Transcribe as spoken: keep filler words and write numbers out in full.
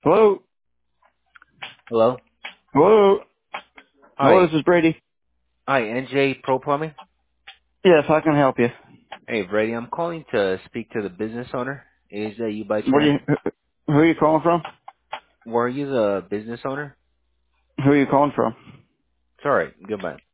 Hello? Hello? Hello? Hello, Hi. this is Brady. Hi, N J Pro Plumbing? Yes, how can I help you? Hey, Brady, I'm calling to speak to the business owner. Is that you by Where chance? you, who are you calling from? Were you the business owner? Who are you calling from? Sorry, goodbye.